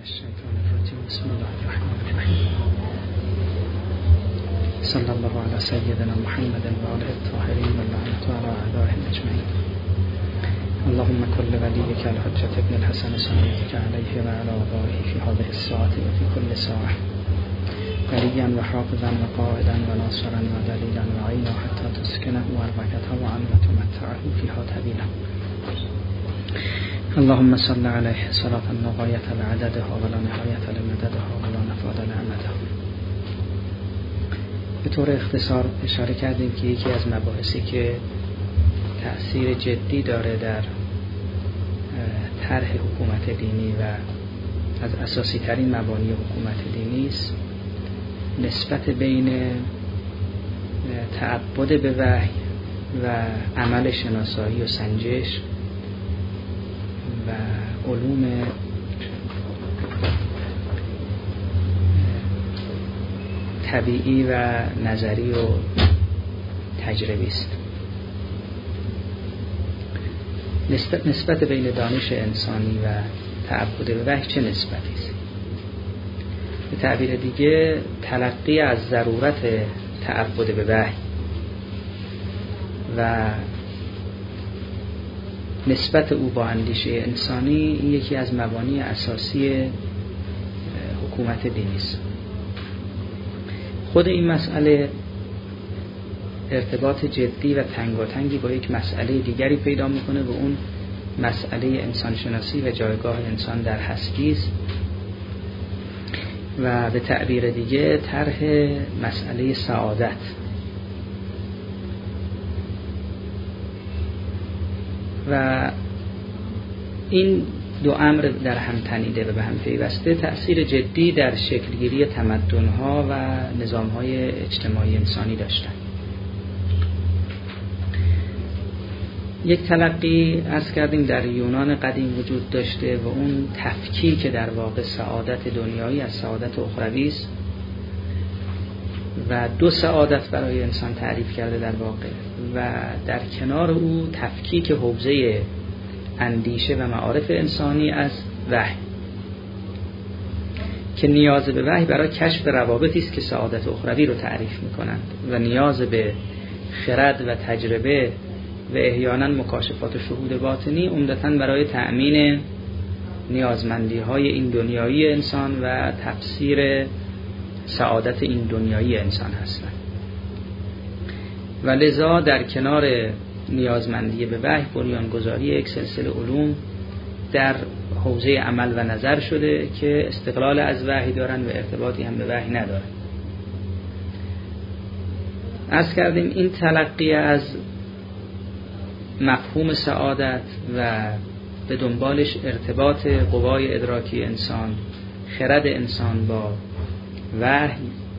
الشيطان الرجيم بسم الله الرحمن الرحيم صلى الله على سيدنا محمد وآله الطاهرين واللعنة على أعدائهم أجمعين. اللهم كل وليك الحجة ابن الحسن صلواتك عليه وعلى آبائه في هذه الساعة وفي كل ساعة وليا وحافظا وقائدا وناصرا ودليلا وعينا حتى تسكنه أربعة وأن وتمتعه فيها طويلا. اللهم صل عليه صلاة لا غاية لعددها ولا نهاية لمددها ولا نفاد لأمدها. به طور اختصار اشاره کردیم که یکی از مباحثی که تأثیر جدی داره در طرح حکومت دینی و از اساسی ترین مبانی حکومت دینی است نسبت بین تعبد به وحی و عمل شناسایی و سنجش و علوم طبیعی و نظری و تجربی است. نسبت بین دانش انسانی و تعبد به وحی چه نسبتی است؟ به تعبیر دیگه تلقی از ضرورت تعبد به وحی و نسبت او با اندیشه انسانی این یکی از مبانی اساسی حکومت دینی است. خود این مسئله ارتباط جدی و تنگاتنگی با یک مسئله دیگری پیدا میکنه و اون مسئله انسانشناسی و جایگاه انسان در هستی است و به تعبیر دیگه طرح مسئله سعادت. و این دو امر در هم تنیده و به هم پیوسته تأثیر جدی در شکلگیری تمدن‌ها و نظام‌های اجتماعی انسانی داشتند. یک تلقی عرض کردیم در یونان قدیم وجود داشته و اون تفکیک در واقع سعادت دنیایی از سعادت اخروی است و دو سعادت برای انسان تعریف کرده در واقع و در کنار او تفکیک حوزه اندیشه و معارف انسانی از وحی که نیاز به وحی برای کشف روابطی است که سعادت اخروی رو تعریف می‌کنند و نیاز به خرد و تجربه و احیانا مکاشفات و شهود باطنی عمدتاً برای تأمین نیازمندی‌های این دنیایی انسان و تفسیر سعادت این دنیایی انسان هستند. و لذا در کنار نیازمندی به وحی بنیانگذاری یک سلسله علوم در حوزه عمل و نظر شده که استقلال از وحی دارن و ارتباطی هم به وحی ندارن. عرض کردیم این تلقی از مفهوم سعادت و به دنبالش ارتباط قوای ادراکی انسان، خرد انسان با وحی،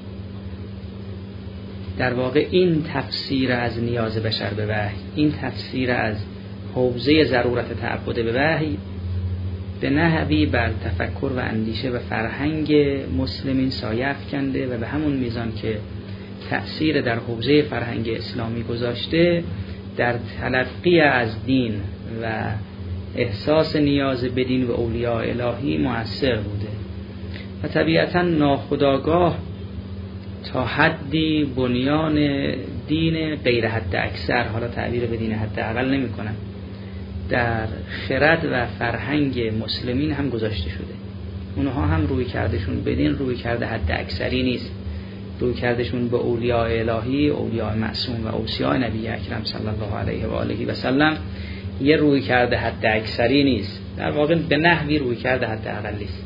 در واقع این تفسیر از نیاز بشر به وحی، این تفسیر از حوزه ضرورت تعبد به وحی به نحوی بر تفکر و اندیشه و فرهنگ مسلمین سایه افکنده و به همون میزان که تأثیر در حوزه فرهنگ اسلامی گذاشته در تلقی از دین و احساس نیاز به دین و اولیاء الهی مؤثر بوده و طبیعتاً ناخودآگاه تا حدی بنیان دین غیر حد اکثر، حالا تعبیر به دین حد اقل نمی کنم، در خرد و فرهنگ مسلمین هم گذاشته شده. اونها هم روی کردشون به دین روی کرده حد اکثری نیست، روی کردشون به اولیاء الهی، اولیاء معصوم و اوصیاء نبی اکرم صلی الله علیه و آله و سلم یه روی کرده حد اکثری نیست، در واقع به نحوی روی کرده حد اقلی است.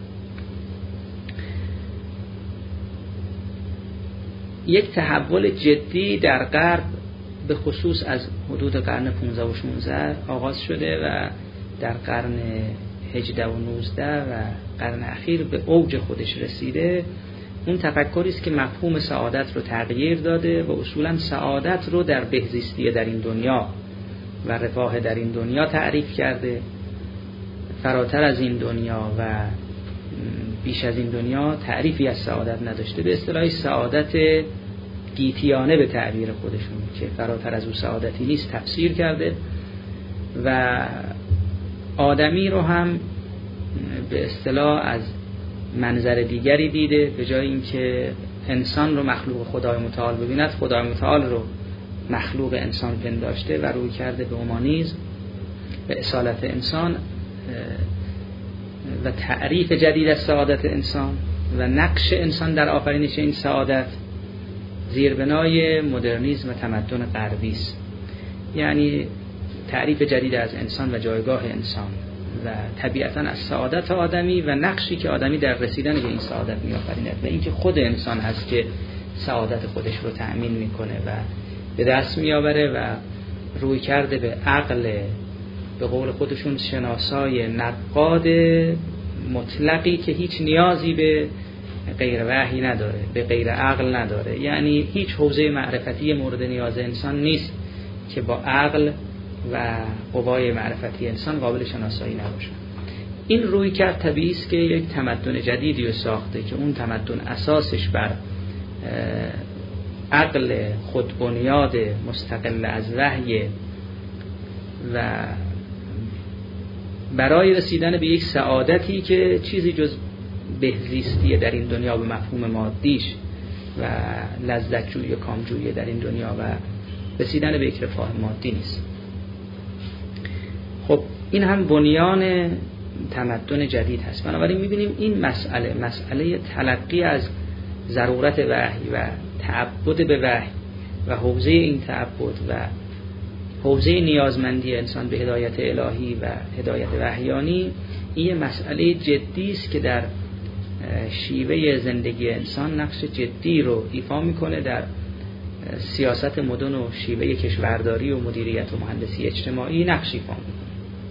یک تحول جدی در غرب به خصوص از حدود قرن 15 و 16 آغاز شده و در قرن 18 و 19 و قرن اخیر به اوج خودش رسیده. اون تفکری است که مفهوم سعادت رو تغییر داده و اصولا سعادت رو در بهزیستی در این دنیا و رفاه در این دنیا تعریف کرده. فراتر از این دنیا و بیش از این دنیا تعریفی از سعادت نداشته. به اصطلاح سعادت گیتیانه به تعبیر خودشون که فراتر از او سعادتی نیست تفسیر کرده و آدمی رو هم به اصطلاح از منظر دیگری دیده، به جای اینکه انسان رو مخلوق خدای متعال ببیند، خدای متعال رو مخلوق انسان پنداشته و روی کرده به اومانیسم، به اصالت انسان و تعریف جدید از سعادت انسان و نقش انسان در آفرینش این سعادت زیربنای مدرنیسم و تمدن غربی است. یعنی تعریف جدید از انسان و جایگاه انسان و طبیعتاً از سعادت آدمی و نقشی که آدمی در رسیدن به این سعادت می‌آفریند و اینکه خود انسان هست که سعادت خودش رو تأمین میکنه و به دست میآوره و روی کرده به عقل، به قول خودشون شناسای نقاد مطلقی که هیچ نیازی به غیر وحی نداره، به غیر عقل نداره. یعنی هیچ حوزه معرفتی مورد نیاز انسان نیست که با عقل و قوای معرفتی انسان قابل شناسایی نباشه. این روی کرد طبیعی است که یک تمدن جدیدی رو ساخته که اون تمدن اساسش بر عقل خودبنیاد مستقل از وحی و برای رسیدن به یک سعادتی که چیزی جز بهزیستی در این دنیا به مفهوم مادیش و لذتجویی و کامجویی در این دنیا و رسیدن به یک رفاه مادی نیست. خب این هم بنیان تمدن جدید هست. بنابراین می‌بینیم این مسئله تلقی از ضرورت وحی و تعبد به وحی و حوزه این تعبد و حوزه نیازمندی انسان به هدایت الهی و هدایت وحیانی، این مسئله جدی است که در شیوه زندگی انسان نقش جدی رو ایفا میکنه، در سیاست مدن و شیوه کشورداری و مدیریت و مهندسی اجتماعی نقش ایفا میکنه.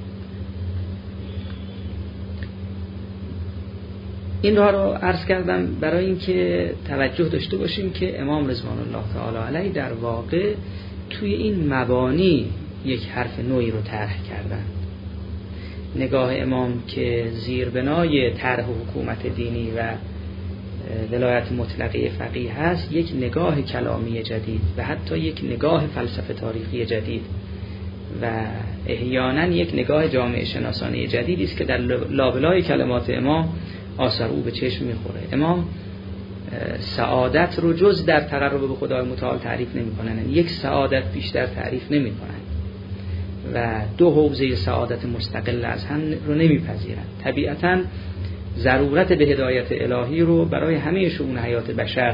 این رو عرض کردم برای اینکه توجه داشته باشیم که امام رضوان الله تعالی علیه در واقع توی این مبانی یک حرف نوعی رو طرح کردن. نگاه امام که زیربنای طرح حکومت دینی و ولایت مطلقه فقیه هست، یک نگاه کلامی جدید و حتی یک نگاه فلسفه تاریخی جدید و احیانا یک نگاه جامعه شناسانه جدیدی است که در لابلای کلمات امام آثار او به چشم میخوره. امام سعادت رو جز در تقرب به خدای متعال تعریف نمی‌کنن، یک سعادت بیشتر تعریف نمی‌کنن و دو حوزه سعادت مستقل از هم رو نمی‌پذیرن. طبیعتاً ضرورت به هدایت الهی رو برای همه شؤون حیات بشر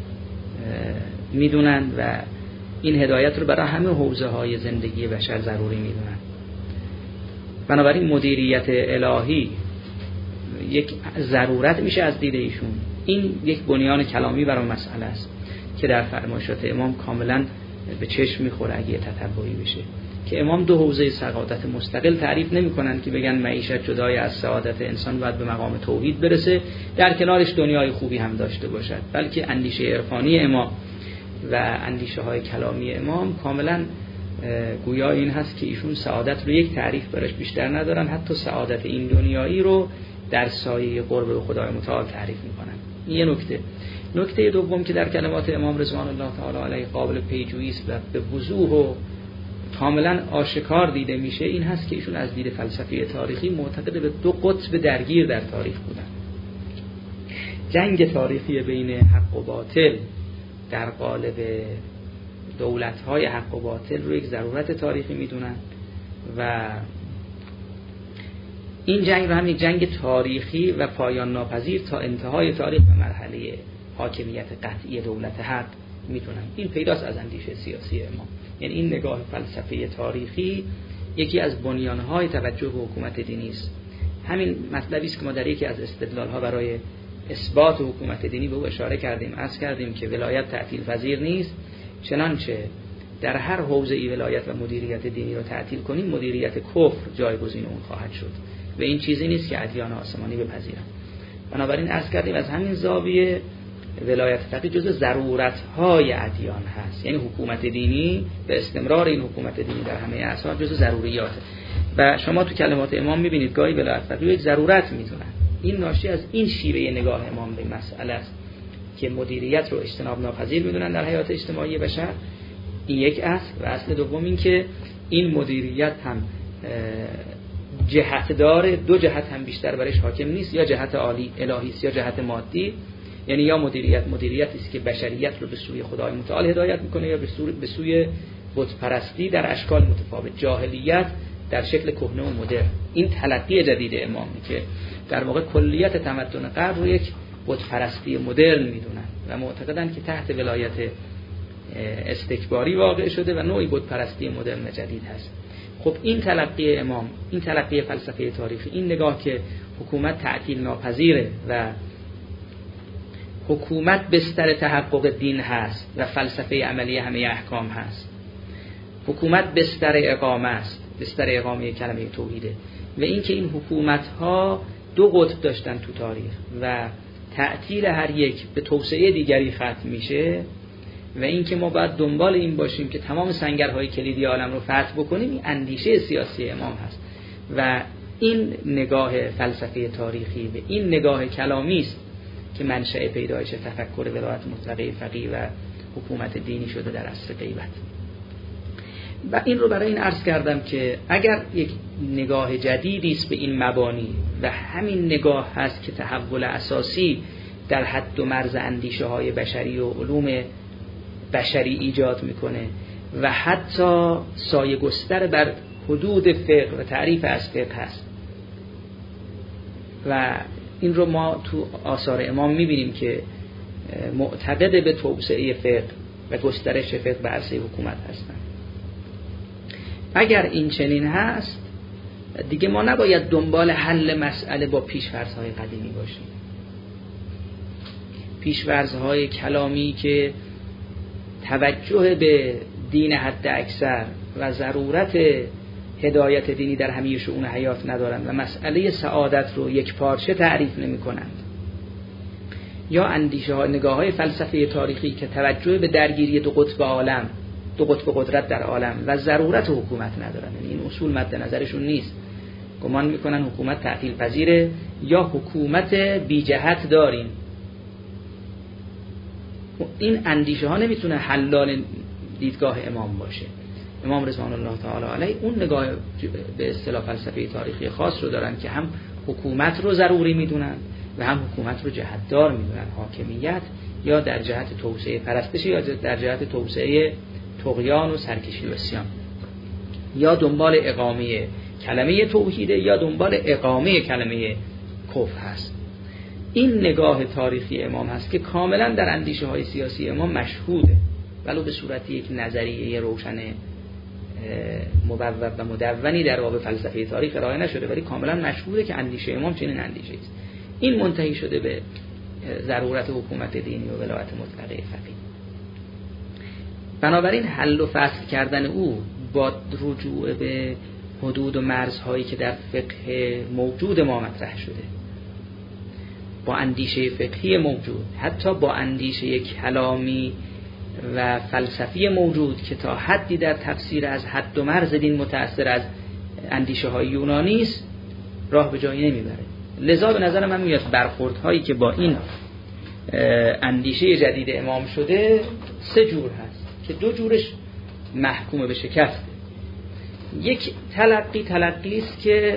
میدونن و این هدایت رو برای همه حوزه‌های زندگی بشر ضروری میدونن. بنابراین مدیریت الهی یک ضرورت میشه از دید ایشون. این یک بنیان کلامی برای مسئله است که در فرمایشات امام کاملا به چشم میخوره اگه تتبعی بشه، که امام دو حوزه سعادت مستقل تعریف نمیکنن که بگن معیشت جدای از سعادت انسان باید به مقام توحید برسه در کنارش دنیای خوبی هم داشته باشد، بلکه اندیشه عرفانی امام و اندیشه های کلامی امام کاملا گویا این هست که ایشون سعادت رو یک تعریف براش بیشتر ندارن، حتی سعادت این دنیایی رو در سایه قرب به خدای متعال تعریف میکنن. این یه نکته. نکته دوم که در کلمات امام رضوان الله تعالی علیه قابل پیجویی است و به وضوح و کاملا آشکار دیده میشه این هست که ایشون از دید فلسفی تاریخی معتقد به دو قطب درگیر در تاریخ بودن. جنگ تاریخی بین حق و باطل در قالب دولت‌های حق و باطل رو یک ضرورت تاریخی میدونن و این جنگ رو هم یک جنگ تاریخی و پایان ناپذیر تا انتهای تاریخ و مرحله حاکمیت قطعی دولت حق میتونن. این پیداست از اندیشه سیاسی امام. یعنی این نگاه فلسفی تاریخی یکی از بنیانهای توجه به حکومت دینی است. همین مطلبی است که ما در یکی از استدلال‌ها برای اثبات حکومت دینی به او اشاره کردیم. عرض کردیم که ولایت تعطیل پذیر نیست، چنانچه در هر حوزه‌ای ولایت و مدیریت دینی رو تعطیل کنیم مدیریت کفر جایگزین اون خواهد شد و این چیزی نیست که ادیان آسمانی بپذیرن. بنابراین عرض کردیم از همین زاویه ولایت فقیه جزء ضرورت‌های ادیان هست، یعنی حکومت دینی به استمرار این حکومت دینی در همه اعصار جزء ضروریاته و شما تو کلمات امام می‌بینید گاهی ولایت فقیه یک ضرورت می‌دونن. این ناشی از این شیوه نگاه امام به مسئله است که مدیریت رو اجتناب ناپذیر می‌دونن در حیات اجتماعی بشر. این یک اصل و اصل دوم این که این مدیریت هم جهت داره، دو جهت هم بیشتر برش حاکم نیست، یا جهت عالی الهی است یا جهت مادی، یعنی یا مدیریتی است که بشریت رو به سوی خدای متعال هدایت میکنه، یا به سوی بت پرستی در اشکال متفاوت، جاهلیت در شکل کهنه و مدرن. این تلقی جدید امامه که در واقع کلیت تمدن غرب رو یک بت پرستی مدرن میدونن و معتقدن که تحت ولایت استکباری واقع شده و نوعی بت پرستی مدرن جدید هست. خب این تلقی امام، این تلقی فلسفه تاریخی، این نگاه که حکومت تعطیل ناپذیره و حکومت بستر تحقق دین هست و فلسفه عملی همه احکام هست، حکومت بستر اقامه است، بستر اقامه کلمه توحیده، و این که این حکومت ها دو قطب داشتن تو تاریخ و تعطیل هر یک به توسعه دیگری ختم میشه، و این که ما باید دنبال این باشیم که تمام سنگرهای کلیدی عالم رو فتح بکنیم، این اندیشه سیاسی امام هست و این نگاه فلسفه تاریخی و این نگاه کلامی است که منشأ پیدایش تفکر ولایت مطلقه فقیه و حکومت دینی شده در عصر غیبت. و این رو برای این عرض کردم که اگر یک نگاه جدیدی است به این مبانی و همین نگاه هست که تحول اساسی در حد و مرز اندیشه های بشری و علوم بشری ایجاد میکنه و حتی سایه گستر بر حدود فقه و تعریف از فقه هست، و این رو ما تو آثار امام میبینیم که معتقد به توسعه فقه و گسترش فقه به عرصه حکومت هستن. اگر این چنین هست دیگه ما نباید دنبال حل مسئله با پیش‌فرض‌های قدیمی باشیم، پیش‌فرض‌های کلامی که توجه به دین حد اکثر و ضرورت هدایت دینی در همه شؤون حیات ندارند و مسئله سعادت رو یک پارچه تعریف نمی کنند، یا اندیشه ها نگاه های فلسفه تاریخی که توجه به درگیری دو قطب عالم، دو قطب قدرت در عالم و ضرورت حکومت ندارند. یعنی این اصول مد نظرشون نیست، گمان میکنن حکومت تعطیل پذیره یا حکومت بی جهت داریم. این اندیشه ها نمیتونه حلال دیدگاه امام باشه. امام رضوان الله تعالی علیه اون نگاه به اصطلاح فلسفه تاریخی خاص رو دارن که هم حکومت رو ضروری میدونن و هم حکومت رو جهتدار میدونن، حاکمیت یا در جهت توسعه پرستش یا در جهت توسعه طغیان و سرکشی و عصیان، یا دنبال اقامه کلمه توحیده یا دنبال اقامه کلمه کفر هست. این نگاه تاریخی امام هست که کاملا در اندیشه های سیاسی امام مشهوده، ولو به صورت یک نظریه روشن مبوب و مدونی در باب فلسفه تاریخ ارائه نشده، ولی کاملا مشهوده که اندیشه امام چنین اندیشه است. این منتهی شده به ضرورت حکومت دینی و ولایت مطلقه فقیه. بنابراین حل و فصل کردن او با رجوع به حدود و مرزهایی که در فقه موجود ما مطرح شده، با اندیشه فقهی موجود، حتی با اندیشه کلامی و فلسفی موجود که تا حدی در تفسیر از حد و مرز دین متأثر از اندیشه های یونانی است، راه به جایی نمیبره. لذا به نظر من میاد برخوردهایی که با این اندیشه جدید امام شده سه جور هست که دو جورش محکوم به شکست. یک تلقی است که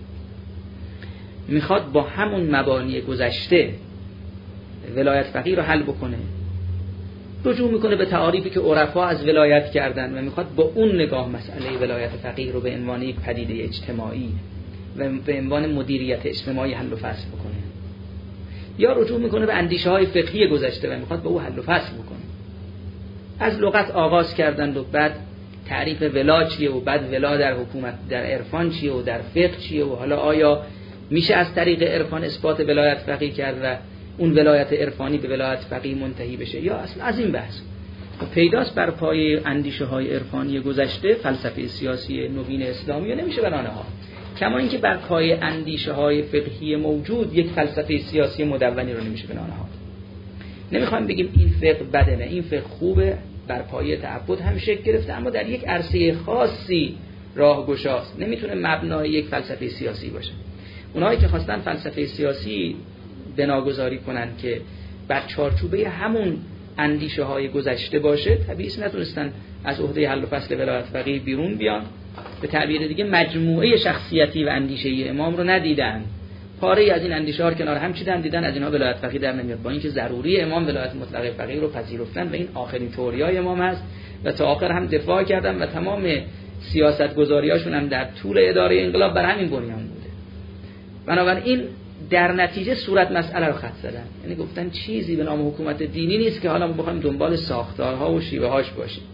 میخواد با همون مبانی گذشته ولایت فقیه رو حل بکنه، رجوع میکنه به تعاریفی که عرفا از ولایت کردن و میخواد با اون نگاه مسئله ولایت فقیه رو به عنوان یک پدیده اجتماعی و به عنوان مدیریت اجتماعی حل و فصل بکنه، یا رجوع میکنه به اندیشه های فقهی گذشته و میخواد با او حل و فصل بکنه. از لغت آغاز کردند و بعد تعریف ولا چیه و بعد ولا در حکومت در عرفان چیه و در فقه چیه و حالا آیا میشه از طریق عرفان اثبات ولایت فقیه کرد و اون ولایت عرفانی به ولایت فقیه منتهی بشه، یا اصلا از این بحث پیداست بر پای اندیشه های عرفانی گذشته فلسفه سیاسی نوین اسلامی رو نمیشه بنانه ها، کما اینکه بر پای اندیشه های فقهی موجود یک فلسفه سیاسی مدونی رو نمیشه بنانه ها. نمیخوایم بگیم این فقه بده نه، این فقه خوبه، بر پای تعبد هم شکل گرفته، اما در یک عرصه خاصی راهگشاست، نمیتونه مبنای یک فلسفه سیاسی باشه. اونایی که خواستن فلسفه سیاسی بناگذاری کنن که بر چارچوبه همون اندیشه های گذشته باشه، طبیعی است نتونستن از عهده حل و فصل ولایت فقیه بیرون بیان به تعبیر دیگه مجموعه شخصیتی و اندیشه‌ای امام رو ندیدن، پاره از این اندیشه ها رو کنار هم چیدن، دیدن از اینها ولایت فقیه در نمیاد، با اینکه ضروری امام ولایت مطلقه فقیه رو پذیرفتن و این آخرین توریای امام هست و تا آخر هم دفاع کردن و تمام سیاست‌گذاری‌هاشون هم در طول اداره انقلاب بر همین بنیان بوده. بنابراین در نتیجه صورت مسئله رو خط زدن، یعنی گفتن چیزی به نام حکومت دینی نیست که حالا ما بخوایم دنبال ساختارها و شیوه‌هاش باشیم.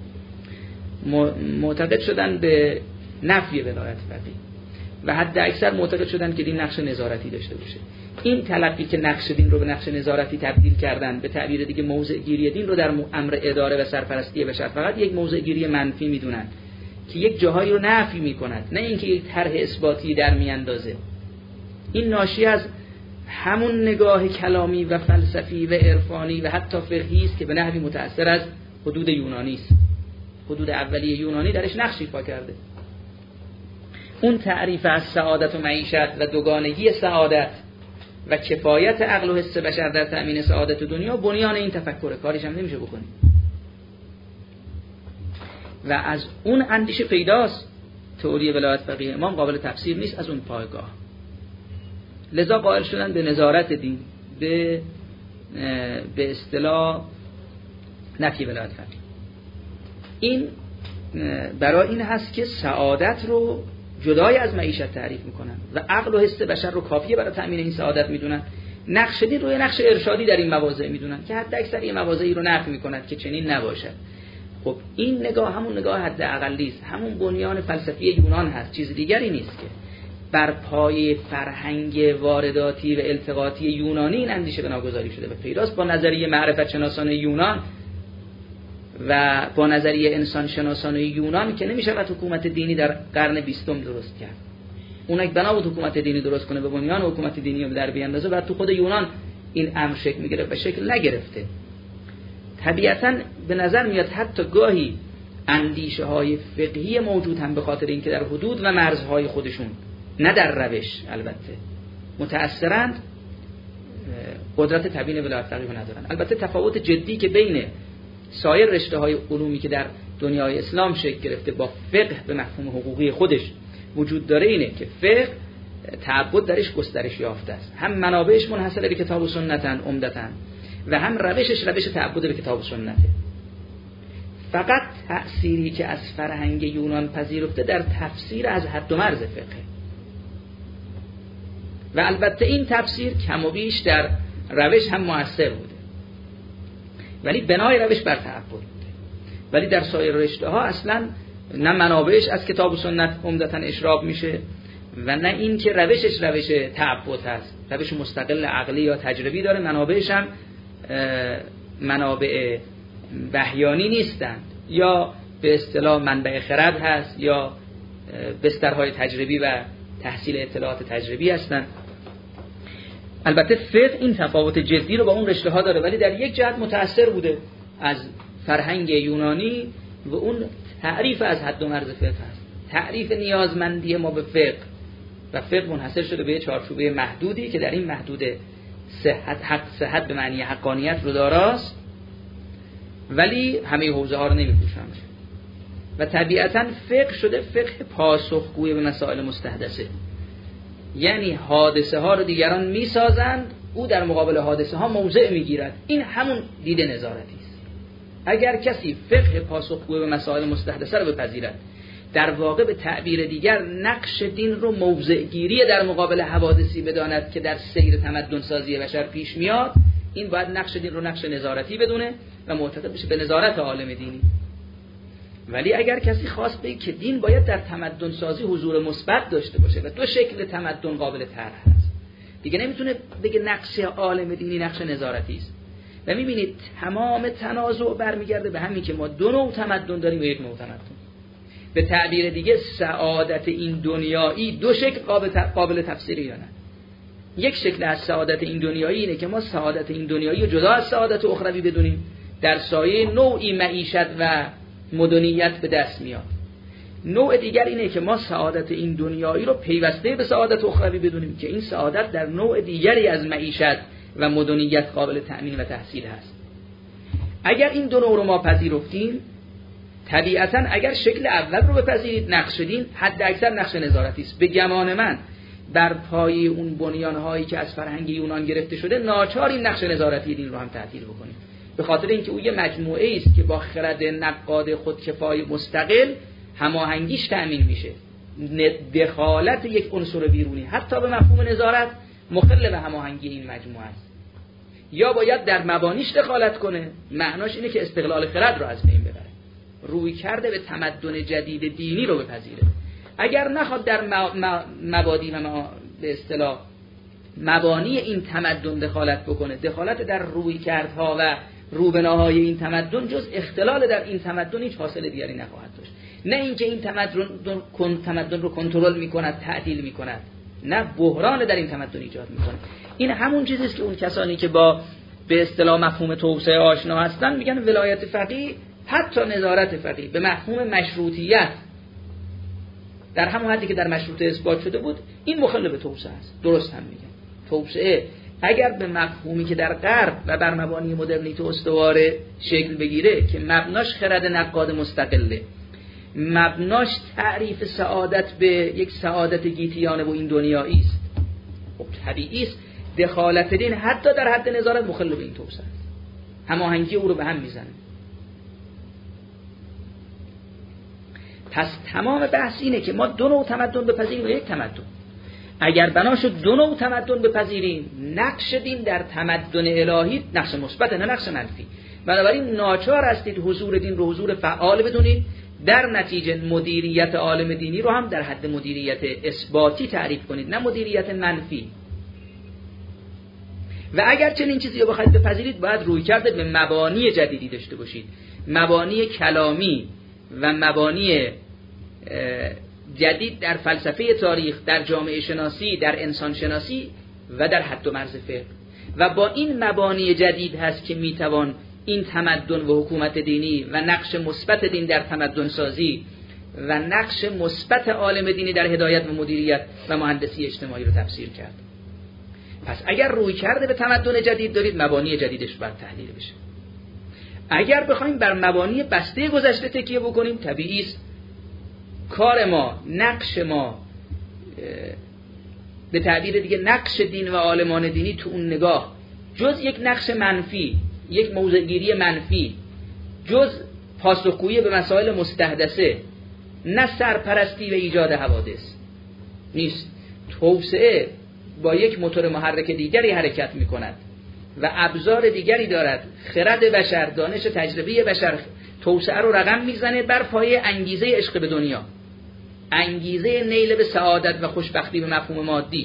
معتقد شدن به نفی ولایت فقیه و حد اکثر معتقد شدن که دین نقش نظارتی داشته باشه. این تلقی که نقش دین رو به نقش نظارتی تبدیل کردن، به تعبیر دیگه موضع گیری دین رو در امر اداره و سرپرستی بشر فقط یک موضع گیری منفی میدونن که یک جاهایی رو نفی میکند، نه اینکه یک طرح اثباتی در میاندازه. این ناشی از همون نگاه کلامی و فلسفی و عرفانی و حتی فقهی است که به نحوی متأثر از حدود یونانی است. حدود اولیه یونانی درش نقش ایفا کرده. اون تعریف از سعادت و معیشت و دوگانگی سعادت و کفایت عقل و حس بشر در تأمین سعادت دنیا بنیان این تفکر، کارش هم نمیشه بکنی. و از اون اندیشه پیداست تئوری ولایت فقیه امام قابل تفسیر نیست از اون پایگاه. لذا قائل شدن به نظارت دین، به اصطلاح نفی ولایت فقیه. این برای این هست که سعادت رو جدای از معیشت تعریف میکنن و عقل و حس بشر رو کافیه برای تأمین این سعادت میدونن. نقش دین رو یه نقش ارشادی در این مواضع میدونن که حد اکثر این مواضعی رو نفی میکنند که چنین نباشد. خب این نگاه همون نگاه حد اقلی است، همون بنیان فلسفی یونان هست، چیز دیگری نیست که بر پایه فرهنگ وارداتی و التقاطی یونانی این اندیشه بناگذاری شده و پیداست با نظریه معرفت شناسانه یونان و با نظریه انسان شناسانه یونان که نمی‌شود حکومت دینی در قرن 20 درست کرد. اون یک بنا بود حکومت دینی درست کنه به بنیان حکومت دینی رو در بیاندازه، بعد تو خود یونان این امر شکل میگیره و شکل نگرفته. طبیعتاً به نظر میاد حتی گاهی اندیشه های فقهی موجود هم به خاطر اینکه در حدود و مرزهای خودشون نه در روش البته متأثرند، قدرت تبیین ولایت فقیه ندارن. البته تفاوت جدی که بین سایر رشته‌های علومی که در دنیای اسلام شکل گرفته با فقه به مفهوم حقوقی خودش وجود داره اینه که فقه تعبد درش گسترش یافته است، هم منابعش منحصر به کتاب و سنتن عمدتاً و هم روشش روش تعبد به کتاب و سنته. فقط تأثیری که از فرهنگ یونان پذیرفته در تفسیر از حد و مرز فقه و البته این تفسیر کم و بیش در روش هم مؤثر بوده، ولی بنای روش بر تعبد بوده. ولی در سایر رشته ها اصلا نه منابعش از کتاب و سنت عمدتاً اشراف میشه و نه این که روشش روش تعبد هست، روش مستقل عقلی یا تجربی داره، منابعش هم منابع وحیانی نیستند یا به اصطلاح منبع خرد هست یا بسترهای تجربی و تحصیل اطلاعات تجربی هستند. البته فقه این تفاوت جدی رو با اون رشته ها داره، ولی در یک جهت متأثر بوده از فرهنگ یونانی و اون تعریف از حد و مرز فقه هست، تعریف نیازمندی ما به فقه و فقه منحصر شده به چارچوبه محدودی که در این محدود صحت به معنی حقانیت رو داراست ولی همه حوزه ها رو نمی‌پوشاند و طبیعتاً فقه شده فقه پاسخگوی به مسائل مستحدثه، یعنی حادثه ها رو دیگران میسازند، او در مقابل حادثه ها موضع میگیرد. این همون دید نظارتی است. اگر کسی فقه پاسخگوی به مسائل مستحدثه رو بپذیرد، در واقع به تعبیر دیگر نقش دین رو موضع گیری در مقابل حوادثی بداند که در سیر تمدن سازی بشر پیش میاد، این باید نقش دین رو نقش نظارتی بدونه و معتقد بشه به نظارت عالم دینی. ولی اگر کسی خواست بگه که دین باید در تمدن سازی حضور مثبت داشته باشه و دو شکل تمدن قابل طرح هست، دیگه نمیتونه بگه نقش عالم دینی نقش نظارتی است. و میبینید تمام تنازع برمیگرده به همین که ما دو نوع تمدن داریم و یک نوع تمدن. به تعبیر دیگه سعادت این دنیایی دو شکل قابل تفسیری یا نه. یک شکل از سعادت این دنیایی اینه که ما سعادت این دنیایی رو جدا از سعادت اخروی بدونیم، در سایه نوعی معیشت و مدنیت به دست میاد. نوع دیگر اینه که ما سعادت این دنیایی رو پیوسته به سعادت اخروی بدونیم که این سعادت در نوع دیگری از معیشت و مدنیت قابل تأمین و تحصیل هست. اگر این دو نوع رو ما پذیرفتیم، طبیعتاً اگر شکل اول رو بپذیرید نقش دین حد اکثر نقش نظارتی است. به گمان من بر پای اون بنیان‌هایی که از فرهنگ یونان گرفته شده ناچار این نقش نظارتی دین رو هم تعطیل بکنیم، به خاطر اینکه او یه مجموعه است که با خرد نقاد خودکفای مستقل هماهنگیش تأمین میشه. دخالت یک عنصر بیرونی حتی به مفهوم نظارت مخل به هماهنگی این مجموعه است. یا باید در مبانیش دخالت کنه، معناش اینه که استقلال خرد رو از بین ببره، روی کرده به تمدن جدید دینی رو بپذیره. اگر نخواد در مبادی و به اصطلاح مبانی این تمدن دخالت بکنه، دخالت در روی کردها و روبناهای این تمدن جز اختلال در این تمدن هیچ حاصل دیگری نخواهد داشت. نه اینکه این تمدن رو کنترل میکند، تعدیل میکند، نه بحران در این تمدن ایجاد میکنه. این همون چیزی است که اون کسانی که با به اصطلاح مفهوم توسعه آشنا هستن میگن ولایت فقیه، حتی نظارت فقیه به مفهوم مشروطیت در همون حدی که در مشروطه اثبات شده بود، این مخالف به توسعه است. درست هم میگن توسعه اگر به مفهومی که در غرب و بر مبانی مدرنیته استواره شکل بگیره که مبناش خرد نقاد مستقله، مبناش تعریف سعادت به یک سعادت گیتیانه و این دنیایی است، خب طبیعی است دخالت دین حتی در حد نظارت مخالف به این توسعه است، هماهنگی او رو به هم میزنه. پس تمام بحث اینه که ما دو نوع تمدن بپذیریم و یک تمدن. اگر بنا شد دو نوع تمدن بپذیریم، نقش دین در تمدن الهی نقش مثبت نه نقش منفی. بنابراین ناچار هستید حضور دین رو حضور فعال بدونید، در نتیجه مدیریت عالم دینی رو هم در حد مدیریت اثباتی تعریف کنید نه مدیریت منفی. و اگر چنین چیزی رو بخواید بپذیرید باید روی کرده به مبانی جدیدی داشته باشید، مبانی کلامی و مبانی جدید در فلسفه تاریخ، در جامعه شناسی، در انسان شناسی و در حد و مرز فقه. و با این مبانی جدید هست که میتوان این تمدن و حکومت دینی و نقش مثبت دین در تمدن سازی و نقش مثبت عالم دینی در هدایت و مدیریت و مهندسی اجتماعی رو تفسیر کرد. پس اگر روی کرده به تمدن جدید دارید، مبانی جدیدش باید تحلیل بشه. اگر بخوایم بر مبانی بسته گذشته تکیه بکنیم، طبیعی است کار ما، نقش ما، به تعبیر دیگه نقش دین و عالمان دینی تو اون نگاه جز یک نقش منفی، یک موضع‌گیری منفی، جز پاسخگویی به مسائل مستحدثه، نه سرپرستی و ایجاد حوادث نیست. توسعه با یک موتور محرک دیگری حرکت می‌کند و ابزار دیگری دارد. خرد بشر، دانش تجربی بشر توسعه رو رقم میزنه بر پایه انگیزه عشق به دنیا، انگیزه نیل به سعادت و خوشبختی به مفهوم مادیش.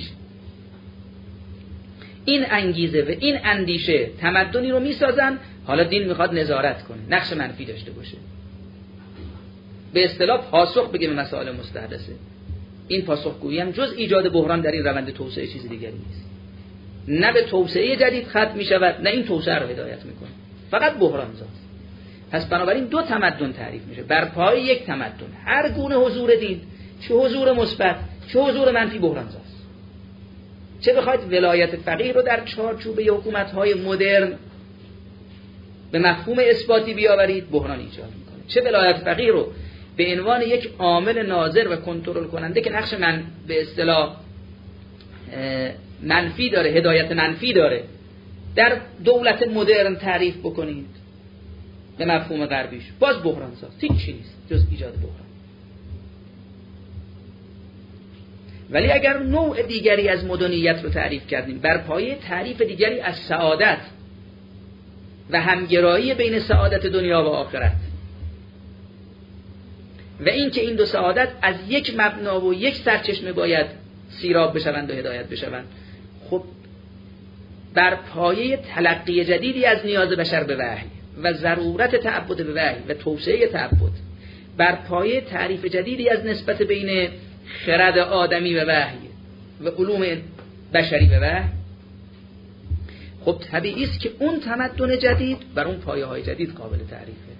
این انگیزه و این اندیشه تمدنی رو میسازن. حالا دین میخواد نظارت کنه، نقش منفی داشته باشه، به اصطلاح پاسخ بگه به مسائل مستحدثه. این پاسخگویی هم جز ایجاد بحران در این روند توسعه چیزی دیگری نیست. نه به توسعه جدید ختم میشود، نه این توسعه رو هدایت میکنه، فقط بحران زاست. پس بنابراین دو تمدن تعریف میشه بر پای یک تمدن. هر گونه حضور دین، چه حضور مثبت چه حضور منفی، بحران زاست. چه بخواید ولایت فقیه رو در چارچوب حکومت‌های مدرن به مفهوم اثباتی بیاورید، بحران ایجاد میکنه. چه ولایت فقیه رو به عنوان یک عامل ناظر و کنترل کننده که نقش من به اصطلاح منفی داره، هدایت منفی داره، در دولت مدرن تعریف بکنید به مفهوم غربیش، باز بحران ساز. هیچ چیزی نیست جز ایجاد بحران. ولی اگر نوع دیگری از مدنیت رو تعریف کردیم بر پایه تعریف دیگری از سعادت و همگرایی بین سعادت دنیا و آخرت و اینکه این دو سعادت از یک مبنا و یک سرچشمه باید سیراب بشوند و هدایت بشوند، خب بر پایه تلقی جدیدی از نیاز بشر به وحی و ضرورت تعبد به وحی و توسعه تعبد، بر پایه تعریف جدیدی از نسبت بین خرد آدمی و وحی و علوم بشری به وحی، خب طبیعی است که اون تمدن جدید بر اون پایه های جدید قابل تعریفه.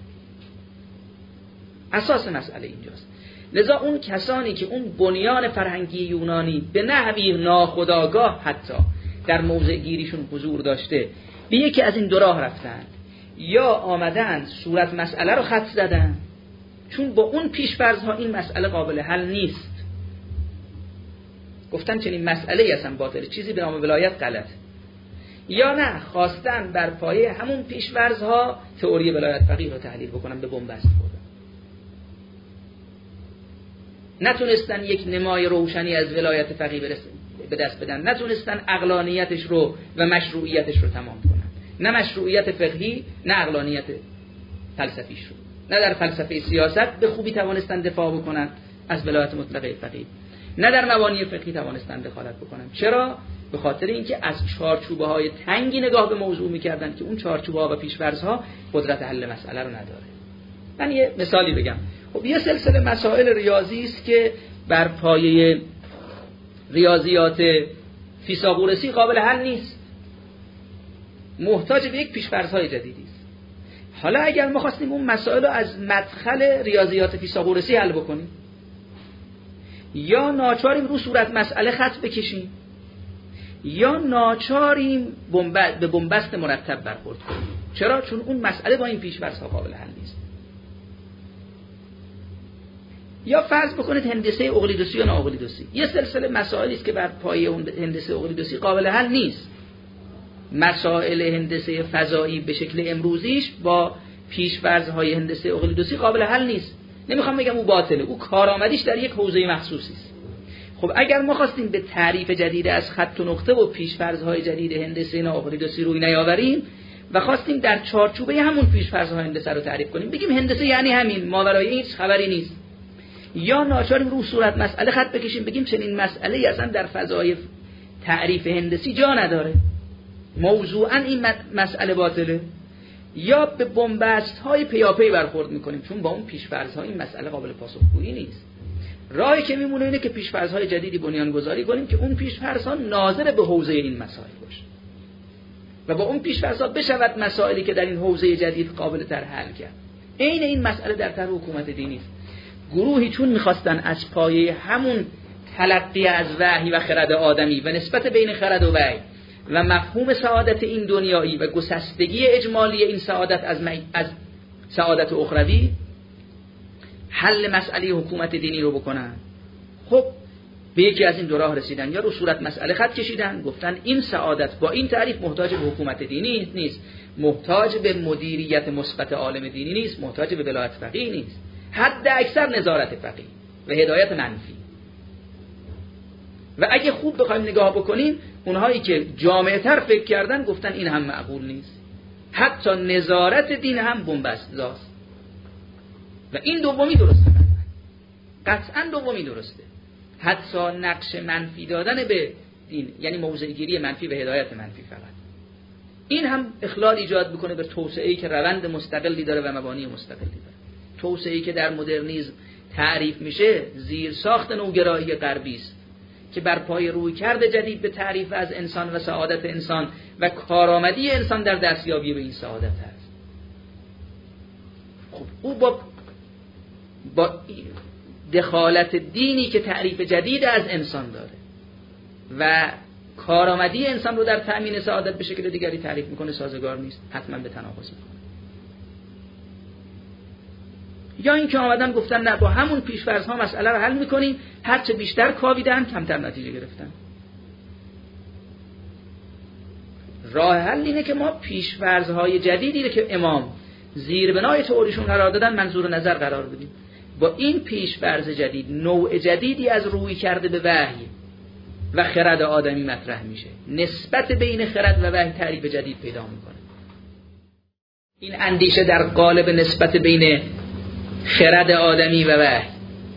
اساس مسئله اینجاست. لذا اون کسانی که اون بنیان فرهنگی یونانی به نحوی ناخودآگاه حتی در موضع گیریشون حضور داشته، به یکی از این دو راه رفتن، یا آمدن صورت مسئله رو خط زدن چون با اون پیش‌فرض‌ها این مسئله قابل حل نیست. گفتن چنین مسئله‌ای اصلا باطله، چیزی به نام ولایت غلط. یا نه خواستن بر پایه همون پیش‌فرض‌ها تئوری ولایت فقیه رو تحلیل بکنن، به بنبست بردن. نتونستن یک نمای روشنی از ولایت فقیه به دست بدن، نتونستن عقلانیتش رو و مشروعیتش رو تمام کنن. نه مشروعیت فقهی، نه عقلانیت فلسفیش رو. نه در فلسفه سیاست به خوبی توانستن دفاع بکنن از ولایت مطلقه فقیه، نه در مبانی فقهی توانستن دخالت بکنن. چرا؟ به خاطر اینکه از چارچوبه‌های تنگی نگاه به موضوع می‌کردن که اون چارچوب‌ها و پیش‌فرض‌ها قدرت حل مسئله رو نداره. من یه مثالی بگم. خب یه سلسله مسائل ریاضی است که بر پایه ریاضیات فیثاغورسی قابل حل نیست، محتاج به یک پیش‌فرض‌های جدیدی است. حالا اگر ما خواستیم اون مسائل رو از مدخل ریاضیات فیثاغورسی حل بکنیم، یا ناچاریم رو صورت مسئله خط بکشیم، یا ناچاریم به بنبست مرتب برخورد کنیم. چرا؟ چون اون مسئله با این پیش‌فرض‌ها قابل حل نیست. یا فرض بکنید هندسه اقلیدوسی یا نااقلیدوسی، یه سلسله مسائلی است که بر پایه اون هندسه اقلیدوسی قابل حل نیست. مسائل هندسه فضایی به شکل امروزیش با پیش‌فرض‌های هندسه اقلیدوسی قابل حل نیست. نمیخوام بگم او باطله، او کارآمدیش در یک حوزه مخصوصی است. خب اگر ما خواستیم به تعریف جدید از خط و نقطه و پیش‌فرض‌های جدید هندسه نااقلیدوسی روی نیاوریم و خواستیم در چارچوبه همون پیش‌فرض‌های هندسه رو تعریف کنیم، بگیم هندسه یعنی همین، ماورای هیچ خبری نیست، یا ناچاریم رو صورت مسئله خط بکشیم بگیم چنین مسئله‌ای اصلا در فضای تعریف هندسی جا نداره، موضوعاً این مسئله باطله، یا به بنبست‌های پیاپی برخورد می‌کنیم چون با اون پیش‌فرض‌ها این مسئله قابل پاسخگویی نیست. راهی که میمونه اینه که پیش‌فرض‌های جدیدی بنیانگذاری کنیم که اون پیش‌فرض‌ها ناظر به حوزه این مسائل باشه و با اون پیش‌فرض‌ها بشود مسائلی که در این حوزه جدید قابل تر حل کرد. عین این مسئله در طرح حکومت دینی است. گروهی چون می‌خواستن از پایه همون تلقی از وحی و خرد آدمی و نسبت بین خرد و وحی و مفهوم سعادت این دنیایی و گسستگی اجمالی این سعادت از سعادت اخروی حل مسئله حکومت دینی رو بکنن، خب به یکی از این دو راه رسیدن. یا رو صورت مسئله خط کشیدن، گفتن این سعادت با این تعریف محتاج به حکومت دینی نیست، محتاج به مدیریت مثبت عالم دینی نیست، محتاج به ولایت فقیه نیست، حد اکثر نظارت فقیه و هدایت منفی. و اگه خوب بخوایم نگاه بکنیم، اونهایی که جامع‌تر فکر کردن گفتن این هم معقول نیست، حتی نظارت دین هم بنبست‌زاست. و این دومی درسته، قطعاً دومی درسته. حتی نقش منفی دادن به دین یعنی موضع‌گیری منفی و هدایت منفی فقط، این هم اخلال ایجاد میکنه به توسعه‌ای که روند مستقلی داره و مبانی مستقلی داره. توسعه‌ای که در مدرنیسم تعریف میشه زیر ساخت نوگرایی غربی است که بر پای رویکرد جدید به تعریف از انسان و سعادت انسان و کارآمدی انسان در دستیابی به این سعادت هست. خب او با دخالت دینی که تعریف جدید از انسان داره و کارآمدی انسان رو در تأمین سعادت به شکل دیگری تعریف میکنه سازگار نیست، حتما به تناقض میکنه. یا اینکه آمدن گفتن نه با همون پیش‌فرض‌ها مسئله رو حل میکنیم، هرچه بیشتر کاویدن کمتر نتیجه گرفتن. راه حل اینه که ما پیش‌فرض‌های جدیدی رو که امام زیر بنای تئوریشون قرار دادن منظور نظر قرار بدیم. با این پیش‌فرض جدید نوع جدیدی از روی کرده به وحی و خرد آدمی مطرح میشه، نسبت بین خرد و وحی تعریف جدید پیدا میکنه. این اندیشه در قالب نسبت بین خرد آدمی و وحی،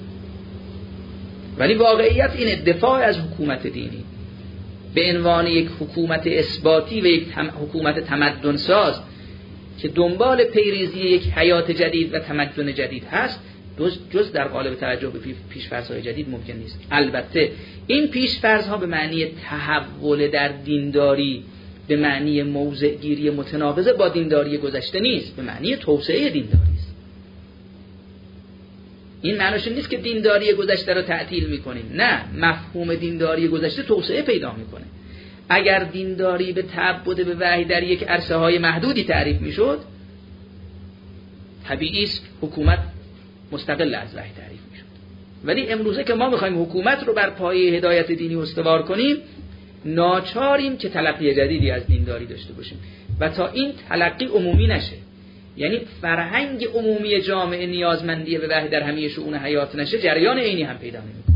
ولی واقعیت اینه دفاع از حکومت دینی به عنوان یک حکومت اثباتی و یک حکومت تمدن ساز که دنبال پیریزی یک حیات جدید و تمدن جدید هست، جز در قالب توجه به پیش‌فرض‌های جدید ممکن نیست. البته این پیش‌فرض‌ها به معنی تحول در دینداری، به معنی موضع‌گیری متناقض با دینداری گذشته نیست، به معنی توسعه دینداری است. این معنیش نیست که دینداری گذشته رو تعطیل می‌کنیم، نه، مفهوم دینداری گذشته توسعه پیدا می‌کنه. اگر دینداری به تعبد به وحی در یک عرصه‌های محدودی تعریف می‌شد، طبیعی است حکومت مستقل از وحی تعریف میشد. ولی امروزه که ما میخوایم حکومت رو بر پایه هدایت دینی استوار کنیم، ناچاریم که تلقی جدیدی از دینداری داشته باشیم و تا این تلقی عمومی نشه، یعنی فرهنگ عمومی جامعه نیازمندی به وحی در همه شؤون حیات نشه، جریان عینی هم پیدا نمی‌کنه.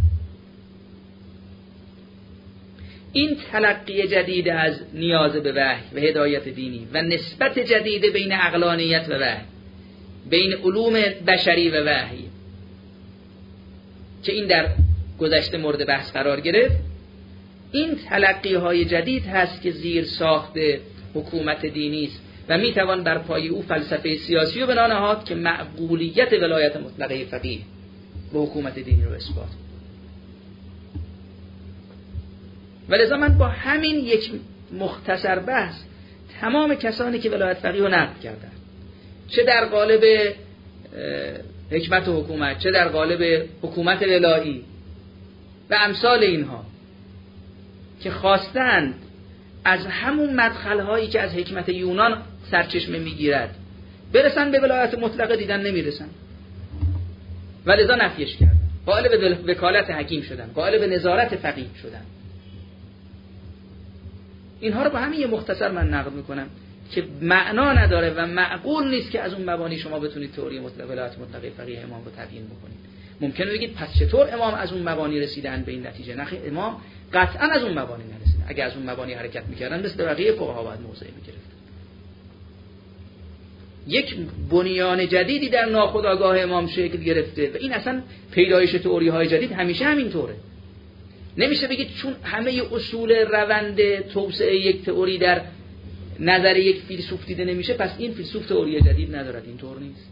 این تلقی جدید از نیاز به وحی و هدایت دینی و نسبت جدید بین عقلانیت و وحی، بین علوم بشری و وحی که این در گذشته مورد بحث قرار گرفت، این تلقی های جدید هست که زیر ساخت حکومت دینی است و میتوان بر پای او فلسفه سیاسی رو بنا نهاد که معقولیت ولایت مطلقه فقیه به حکومت دینی رو اثبات. ولذا من با همین یک مختصر بحث تمام کسانی که ولایت فقیه رو نقد کردن، چه در قالب حکمت و حکومت، چه در قالب حکومت ولایی و امثال اینها، که خواستند از همون مدخل‌هایی که از حکمت یونان سرچشمه میگیرد برسن به ولایت مطلقه، دیدن نمیرسن، ولذا نفیش کردن، قائل به وکالت حکیم شدن، قائل به نظارت فقیه شدن. اینها رو با همین یه مختصر من نقد میکنم که معنا نداره و معقول نیست که از اون مبانی شما بتونید تئوری ولایت مطلقه فقیه امام رو تبیین بکنید. ممکنه بگید پس چطور امام از اون مبانی رسیدن به این نتیجه؟ نه، امام قطعا از اون مبانی نرسیدن. اگه از اون مبانی حرکت میکردن مثل بقیه فقها باید موضع میگرفتن. یک بنیان جدیدی در ناخودآگاه امام شکل گرفته و این اصلا پیدایش تئوری های جدید همیشه همینطوره. نمیشه بگید چون همه اصول روند توسعه یک تئوری در نظر یک فیلسوف دیده نمیشه پس این فیلسوف تئوری جدید ندارد. اینطور نیست.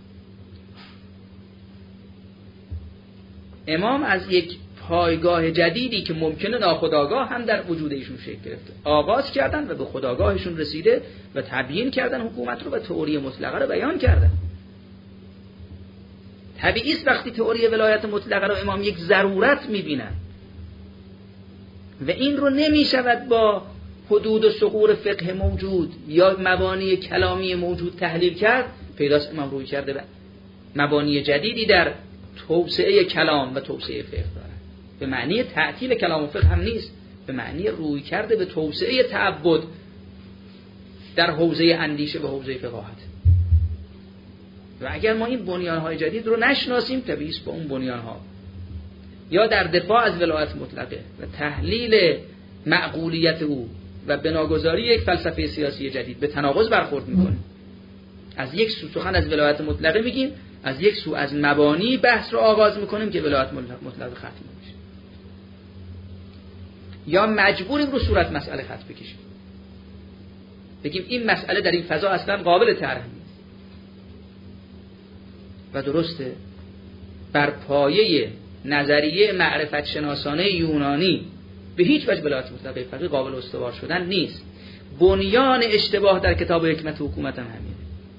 امام از یک پایگاه جدیدی که ممکنه ناخودآگاه هم در وجود ایشون شکل گرفته آغاز کردن و به خودآگاهشون رسیده و تبیین کردن حکومت رو و تئوری مطلقه رو بیان کردن. طبیعی است وقتی تئوری ولایت مطلقه رو امام یک ضرورت میبینن و این رو نمیشود با حدود و ثغور فقه موجود یا مبانی کلامی موجود تحلیل کرد، پیداست امام روی کرده به مبانی جدیدی در توسعه کلام و توسعه فقه داره. به معنی تعطیل کلام و فقه هم نیست، به معنی روی کرده به توسعه تعبد در حوزه اندیشه و حوزه فقاهت. و اگر ما این بنیان‌های جدید رو نشناسیم، طبیعی است با اون بنیان‌ها یا در دفاع از ولایت مطلقه و تحلیل معقولیت او و بناگذاری یک فلسفه سیاسی جدید به تناقض برخورد می‌کنیم. از یک سو سخن از ولایت مطلقه میگیم، از یک سو از مبانی بحث رو آغاز می‌کنیم که ولایت مطلقه ختم میشه. یا مجبوریم رو صورت مسئله خط بکشیم، بگیم این مسئله در این فضا اصلا قابل طرح نیست و درسته بر پایه نظریه معرفت شناسانه یونانی به هیچ وجه ولایت مطلقه فقیه قابل استوار شدن نیست. بنیان اشتباه در کتاب حکمت حکومت هم همینه.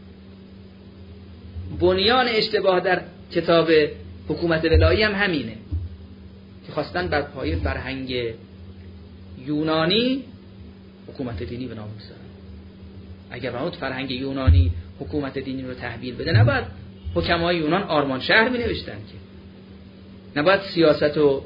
بنیان اشتباه در کتاب حکومت ولایی هم همینه که خواستن بر پایه فرهنگ یونانی حکومت دینی بنا بگذارن. اگر بنابود فرهنگ یونانی حکومت دینی رو تحویل بده، نباید حکمای یونان آرمان شهر می نوشتن که، نباید سیاست و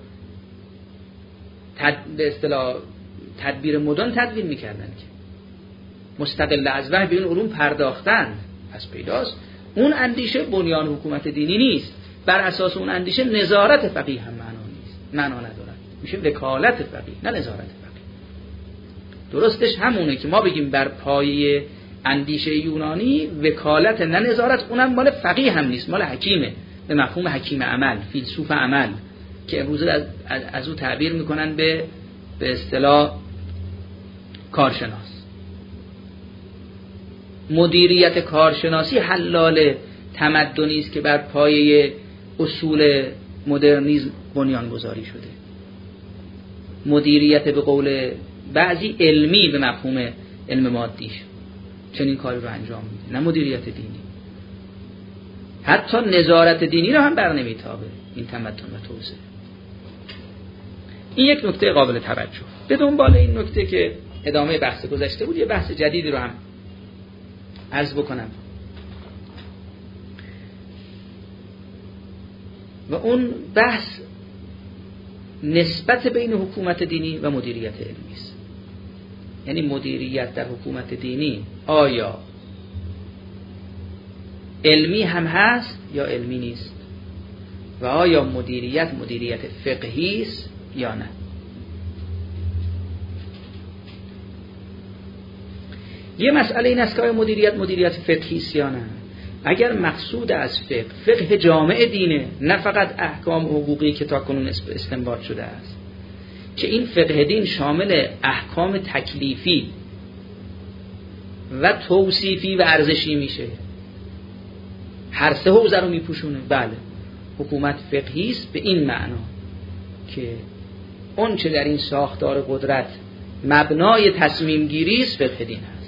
به اصطلاح تدبیر مدن تدوین میکردن که مستقل از وحی به این علوم پرداختند. پس پیداست اون اندیشه بنیان حکومت دینی نیست. بر اساس اون اندیشه نظارت فقیه هم معنا ندارد، میشه وکالت فقیه نه نظارت فقیه. درستش همونه که ما بگیم بر پایه اندیشه یونانی وکالت نه نظارت، اونم مال فقیه هم نیست، مال حکیمه، به مفهوم حکیم عمل، فیلسوف عمل که امروز از او تعبیر میکنن به اصطلاح کارشناس. مدیریت کارشناسی حلال تمدنی است که بر پایه اصول مدرنیسم بنیان گذاری شده. مدیریت به قول بعضی علمی به مفهوم علم مادیش چنین کاری رو انجام میده، نه مدیریت دینی. حتی نظارت دینی رو هم بر نمیتابه این تمدن و توسعه. این یک نکته قابل توجه. به دنبال این نکته که ادامه بحث گذشته بود، یه بحث جدیدی رو هم عرض بکنم. و اون بحث نسبت بین حکومت دینی و مدیریت علمی است. یعنی مدیریت در حکومت دینی آیا علمی هم هست یا علمی نیست و آیا مدیریت فقهی است یا نه. یه مسئله این است که آیا مدیریت فقهی است یا نه. اگر مقصود از فقه جامع دینه، نه فقط احکام حقوقی که تاکنون استنباط شده است، که این فقه دین شامل احکام تکلیفی و توصیفی و ارزشی میشه، هر سه حوزه رو میپوشونه، بله حکومت فقهی است به این معنا که اون چه در این ساختار قدرت مبنای تصمیم گیری است فقه دین هست.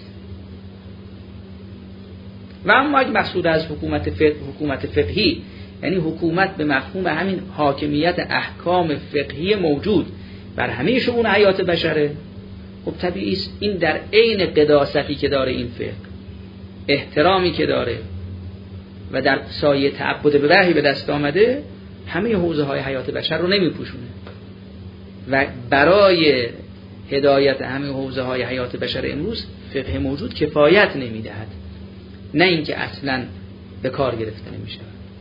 و اما اگه مقصود از حکومت فقهی یعنی حکومت به مفهوم همین حاکمیت احکام فقهی موجود بر همه شؤون حیات بشره، خب طبیعی است این در عین قداستی که داره این فقه، احترامی که داره و در سایه تعبد به وحی به دست آمده، همه حوزه های حیات بشر رو نمیپوشونه و برای هدایت همه حوزه های حیات بشر امروز فقه موجود کفایت نمیدهد، نه اینکه اصلا به کار گرفته نمیشه.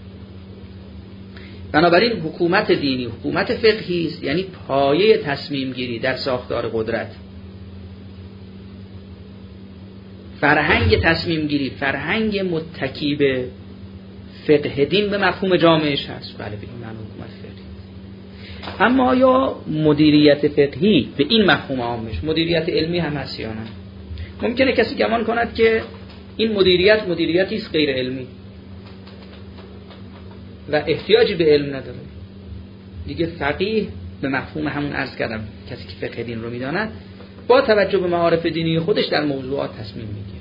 بنابراین حکومت دینی حکومت فقهی است، یعنی پایه تصمیم گیری در ساختار قدرت، فرهنگ تصمیم گیری، فرهنگ متکی به فقه دین به مفهوم جامعش هست. بله به این معنی حکومت فقهی. اما یا مدیریت فقهی به این مفهوم عامش مدیریت علمی هم هست یا نه؟ ممکنه کسی گمان کند که این مدیریتی است غیر علمی و احتیاجی به علم نداره دیگه. فقیه به مفهوم همون عرض کردم کسی که فقه دین رو میداند با توجه به معارف دینی خودش در موضوعات تصمیم میگیره.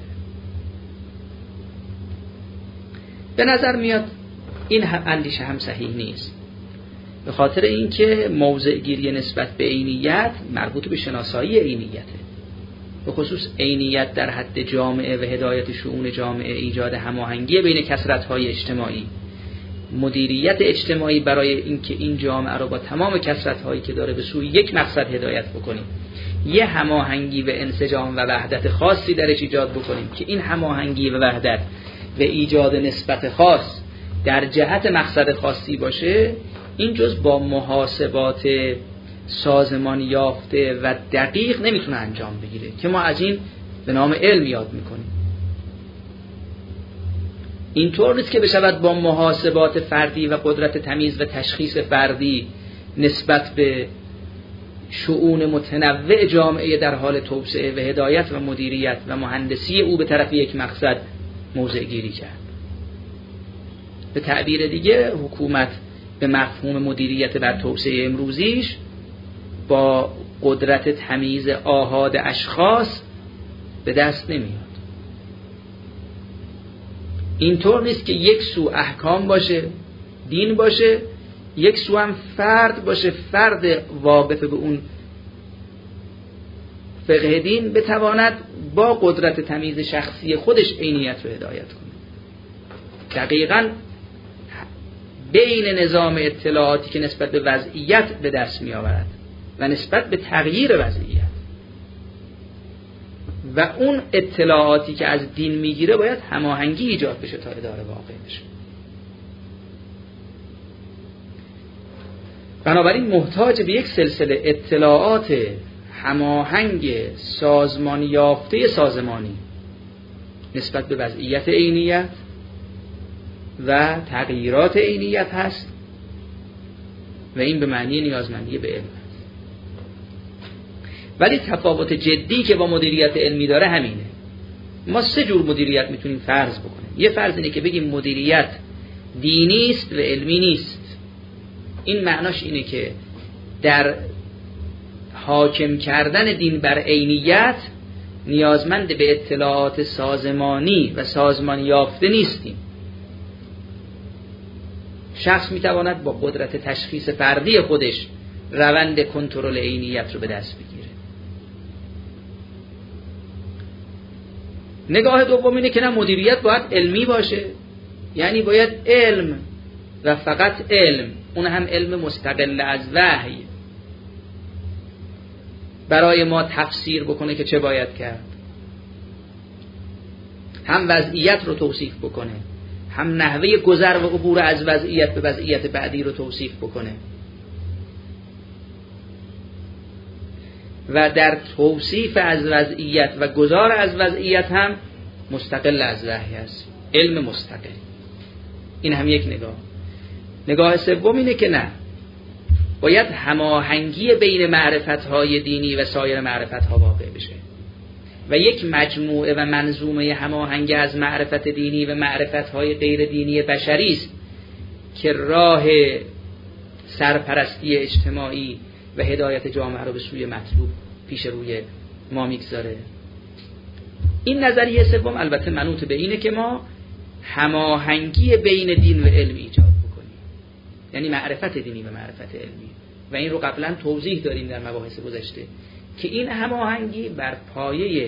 به نظر میاد این هم اندیشه هم صحیح نیست، به خاطر اینکه موضع گیری نسبت به عینیت مربوط به شناسایی عینیته، به خصوص عینیت در حد جامعه و هدایت شؤون جامعه، ایجاد هماهنگی بین کثرت‌های اجتماعی، مدیریت اجتماعی برای اینکه این جامعه رو با تمام کثرت‌هایی که داره به سوی یک مقصد هدایت بکنیم، یه هماهنگی و انسجام و وحدت خاصی درش ایجاد بکنیم که این هماهنگی و وحدت و ایجاد نسبت خاص در جهت مقصد خاصی باشه، این جز با محاسبات سازمان یافته و دقیق نمیتونه انجام بگیره که ما از این به نام علم یاد میکنیم. اینطور نیست که بشود با محاسبات فردی و قدرت تمیز و تشخیص فردی نسبت به شؤون متنوع جامعه در حال توسعه و هدایت و مدیریت و مهندسی او به طرف یک مقصد موضع گیری کرد. به تعبیر دیگه حکومت به مفهوم مدیریت بر توسعه امروزیش با قدرت تمیز آحاد اشخاص به دست نمیاد. اینطور نیست که یک سو احکام باشه، دین باشه، یک سو هم فرد باشه، فرد واقف به اون فقه دین بتواند با قدرت تمیز شخصی خودش عینیت رو هدایت کنه. دقیقاً بین نظام اطلاعاتی که نسبت به وضعیت به دست می آورد و نسبت به تغییر وضعیت و اون اطلاعاتی که از دین میگیره باید هماهنگی ایجاد بشه تا اداره واقع بشه. بنابراین محتاج به یک سلسله اطلاعات هماهنگ سازمان یافته سازمانی نسبت به وضعیت عینیت و تغییرات عینیت هست و این به معنی نیازمندی به علم هست. ولی تفاوت جدی که با مدیریت علمی داره همینه. ما سه جور مدیریت میتونیم فرض بکنیم. یه فرض اینه که بگیم مدیریت دینی است و علمی نیست. این معناش اینه که در حاکم کردن دین بر عینیت نیازمند به اطلاعات سازمانی و سازمان یافته نیستیم. شخص میتواند با قدرت تشخیص فردی خودش روند کنترل عینیت رو به دست بگیره. نگاه دوم اینه که نه، مدیریت باید علمی باشه، یعنی باید علم و فقط علم، اون هم علم مستقل از وحی، برای ما تفسیر بکنه که چه باید کرد، هم وضعیت رو توصیف بکنه، هم نحوه گذر و عبور از وضعیت به وضعیت بعدی رو توصیف بکنه، و در توصیف از وضعیت و گذار از وضعیت هم مستقل از وحی است، علم مستقل. این هم یک نگاه. نگاه سوم اینه که نه، باید هماهنگی بین معرفت‌های دینی و سایر معرفت‌ها واقع بشه و یک مجموعه و منظومه هماهنگ از معرفت دینی و معرفت‌های غیر دینی بشری است که راه سرپرستی اجتماعی و هدایت جامعه رو به سوی مطلوب پیش روی ما میگذاره. این نظریه سوم البته منوط به اینه که ما هماهنگی بین دین و علم ایجاد بکنیم، یعنی معرفت دینی و معرفت علمی، و این رو قبلا توضیح داریم در مباحث گذشته که این هماهنگی بر پایه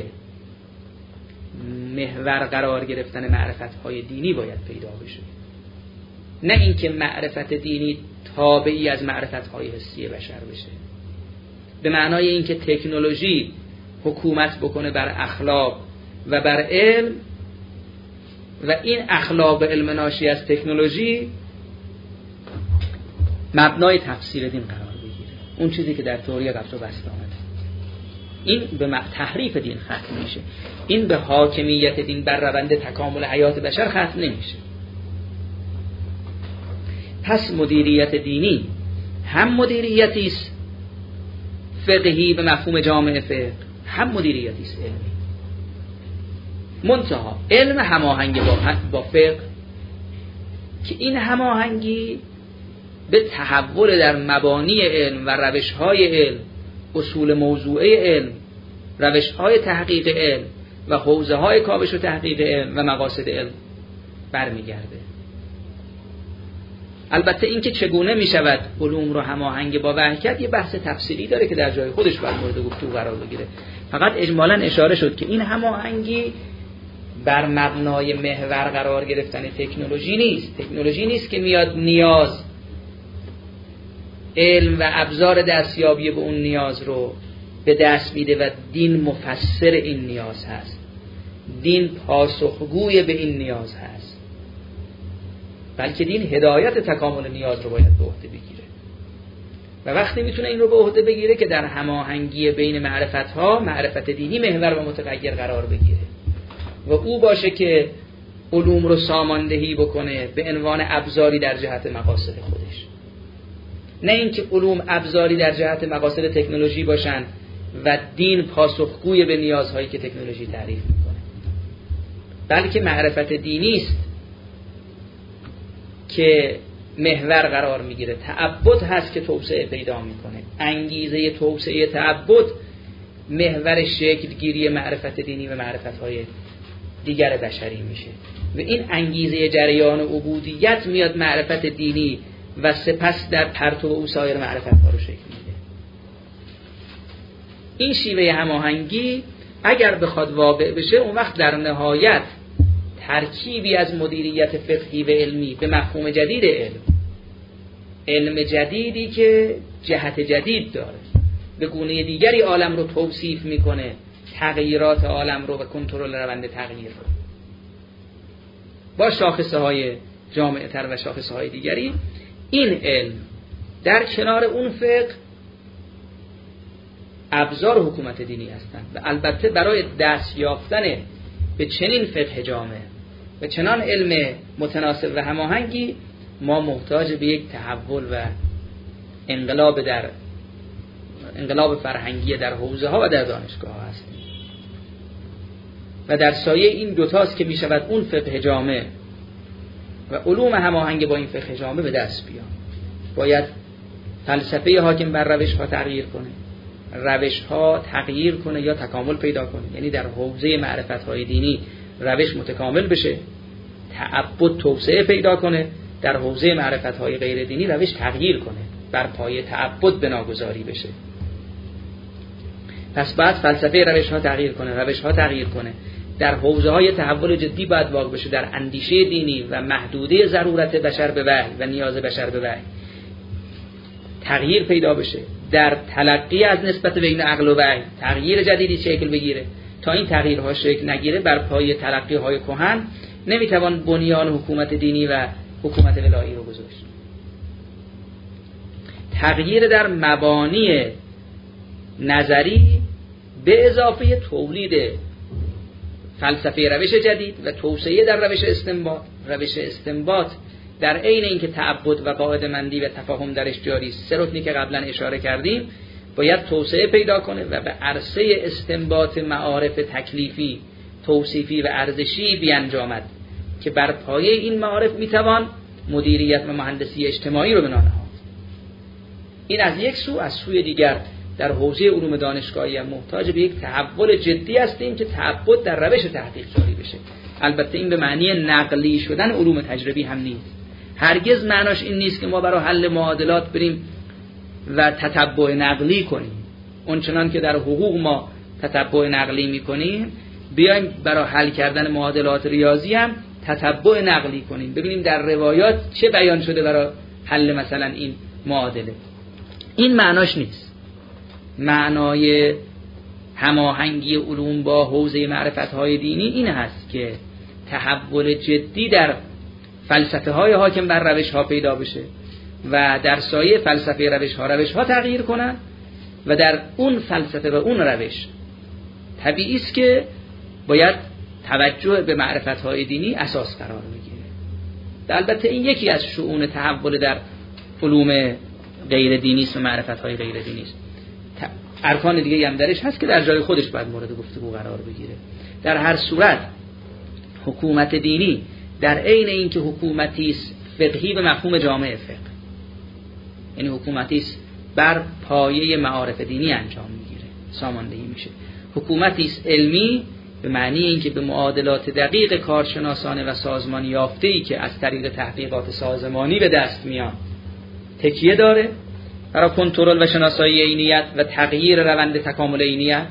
محور قرار گرفتن معرفت‌های دینی باید پیدا بشه، نه اینکه معرفت دینی تابعی از معرفت‌های حسی بشر بشه، به معنای اینکه تکنولوژی حکومت بکنه بر اخلاق و بر علم و این اخلاق و علم ناشی از تکنولوژی مبنای تفسیر دین قرار بگیره، اون چیزی که در تئوری قبض و بسط آمده. این به تحریف دین ختم میشه، این به حاکمیت دین بر روند تکامل حیات بشر ختم نمیشه. پس مدیریت دینی هم مدیریتی است فقهی به مفهوم جامع فقه، هم مدیریتی است علمی. منتها علم هماهنگ با فقه که این هماهنگی به تحول در مبانی علم و روش‌های علم، اصول موضوعه علم، روش‌های تحقیق علم و حوزه‌های کاوش و تحقیق علم و مقاصد علم برمیگرده. البته اینکه چگونه میشود علوم رو هماهنگ با وحی کرد یه بحث تفصیلی داره که در جای خودش باید مورد گفتگو قرار بگیره. فقط اجمالاً اشاره شد که این هماهنگی بر مبنای محور قرار گرفتن تکنولوژی نیست. تکنولوژی نیست که میاد نیاز، علم و ابزار دستیابی به اون نیاز رو به دست میده و دین مفسر این نیاز هست، دین پاسخگوی به این نیاز هست، بلکه دین هدایت تکامل نیاز رو باید به عهده بگیره و وقتی میتونه این رو به عهده بگیره که در هماهنگی بین معرفت‌ها معرفت دینی محور و متغیر قرار بگیره و او باشه که علوم رو ساماندهی بکنه به عنوان ابزاری در جهت مقاصد خودش، نه اینکه علوم ابزاری در جهت مقاصد تکنولوژی باشن و دین پاسخگوی به نیازهایی که تکنولوژی تعریف میکنه، بلکه معرفت دینی است که محور قرار میگیره. تعبد هست که توسعه پیدا میکنه، انگیزه توسعه تعبد محور شکلگیری معرفت دینی و معرفت‌های دیگر بشری میشه و این انگیزه جریان عبودیت میاد معرفت دینی و سپس در پرتو او سایر معرفت‌ها رو شکل میده. این شیوه هماهنگی اگر بخواد واقع بشه اون وقت در نهایت ترکیبی از مدیریت فقهی و علمی به مفهوم جدید علم جدیدی که جهت جدید داره، به گونه دیگری عالم رو توصیف میکنه، تغییرات عالم رو و کنترل روند تغییر رو با شاخصه های جامع تر و شاخصه های دیگری. این علم در کنار اون فقه ابزار حکومت دینی هستند و البته برای دست یافتن به چنین فقه جامع و چنان علم متناسب و هماهنگی ما محتاج به یک تحول و انقلاب فرهنگی در حوزه ها و در دانشگاه ها هستیم و در سایه این دوتاست که می شود اون فقه جامع و علوم هماهنگ با این فقه جامع به دست بیان. باید فلسفه حاکم بر روش ها تغییر کنه، روش ها تغییر کنه یا تکامل پیدا کنه، یعنی در حوزه معرفت های دینی روش متکامل بشه، تعبد توسعه پیدا کنه، در حوزه معرفت های غیر دینی روش تغییر کنه، بر پایه تعبد بناگذاری بشه. پس بعد فلسفه روش ها تغییر کنه، روش ها تغییر کنه، در حوزه‌های تحول جدی باید واقع بشه، در اندیشه دینی و محدوده ضرورت بشر به وحی و نیاز بشر به وحی تغییر پیدا بشه، در تلقی از نسبت بین عقل و وحی تغییر جدیدی شکل بگیره. تا این تغییرها شکل نگیره بر پای تلقی‌های کهن نمیتوان بنیان حکومت دینی و حکومت الهی رو گذاشت. تغییر در مبانی نظری به اضافه تولید فلسفه روش جدید و توسعه در روش استنباط در عین اینکه تعبد و قاعده‌مندی و تفاهم درش جاری است، سه رکنی که قبلا اشاره کردیم باید توسعه پیدا کنه و به عرصه استنباط معارف تکلیفی، توصیفی و ارزشی بیانجامد که بر پایه این معارف میتوان مدیریت و مهندسی اجتماعی رو بنا نهاد. این از یک سو. از سوی دیگر در حوزه علوم دانشگاهی محتاج به یک تحول جدی هستیم که تعبد در روش تحقیق جاری بشه. البته این به معنی نقلی شدن علوم تجربی هم نیست. هرگز معناش این نیست که ما برای حل معادلات بریم و تتبع نقلی کنیم. اونچنان که در حقوق ما تتبع نقلی میکنیم، بیایم برای حل کردن معادلات ریاضی هم تتبع نقلی کنیم، ببینیم در روایات چه بیان شده برای حل مثلا این معادله. این معناش نیست. معنای هماهنگی علوم با حوزه معرفت‌های دینی این هست که تحول جدی در فلسفه‌های حاکم بر روش‌ها پیدا بشه و در سایه فلسفه روش‌ها تغییر کنن و در اون فلسفه و اون روش طبیعی است که باید توجه به معرفت‌های دینی اساس قرار بگیره. البته این یکی از شؤون تحول در علوم غیر دینی است و معرفت‌های غیر دینی است. ارکان دیگه هم درش هست که در جای خودش باید مورد گفتگو قرار بگیره. در هر صورت حکومت دینی در عین اینکه حکومتی است فقهی به مفهوم جامع فقه، یعنی حکومتی است بر پایه معارف دینی انجام میگیره، ساماندهی میشه. حکومتی است علمی به معنی اینکه به معادلات دقیق کارشناسانه و سازمانی یافته‌ای که از طریق تحقیقات سازمانی به دست میان تکیه داره برای کنترل و شناسایی عینیت و تغییر روند تکامل عینیت.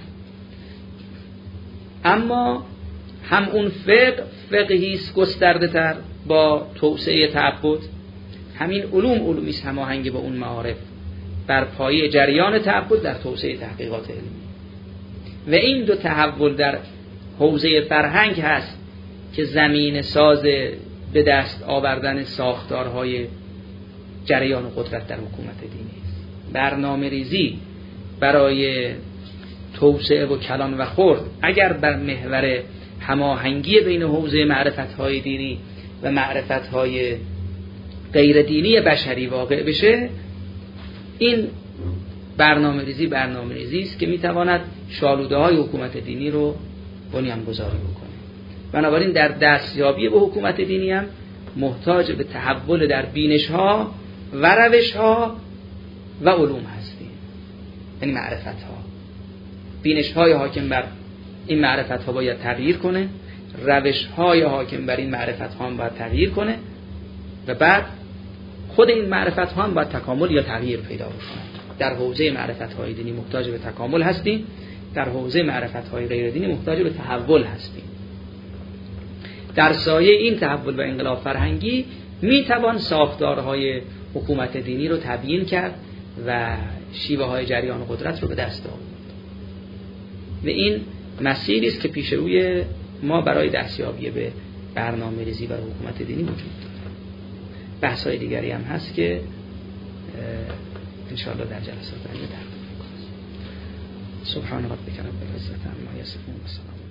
اما هم اون فقهی است گسترده تر با توسعه تعبد، همین علومی است هماهنگ با اون معارف بر پایه جریان تعبد در توسعه تحقیقات علمی. و این دو تحول در حوزه فرهنگ هست که زمین ساز به دست آوردن ساختارهای جریان و قدرت در حکومت دینی است. برنامه ریزی برای توسعه و کلان و خرد اگر بر محور هماهنگی بین حوزه معرفت‌های دینی و معرفت‌های غیر دینی بشری واقع بشه، این برنامه‌ریزی است که میتواند شالوده‌های حکومت دینی رو بنیانگذاری بکنه. بنابراین در دستیابی به حکومت دینی هم محتاج به تحول در بینش‌ها و روش‌ها و علوم هستیم، یعنی معرفت‌ها. بینش‌های حاکم بر این معرفت‌ها باید تغییر کنه، روش‌های حاکم بر این معرفت‌ها هم باید تغییر کنه و بعد خود این معرفت‌ها هم باید تکامل یا تغییر پیدا بکنه. در حوزه معرفت‌های دینی محتاج به تکامل هستیم، در حوزه معرفت‌های غیر دینی محتاج به تحول هستیم. در سایه این تحول و انقلاب فرهنگی میتوان ساختارهای حکومت دینی رو تبیین کرد و شیوه‌های جریان قدرت رو به دست آورد. و این مسیری است که پیش روی ما برای دستیابی به برنامه‌ریزی برای حکومت دینی وجود داره. بحث‌های دیگری هم هست که انشاءالله در جلسات آینده تقدیم می‌کنم. سبحان ربک رب العزة عما یصفون و سلام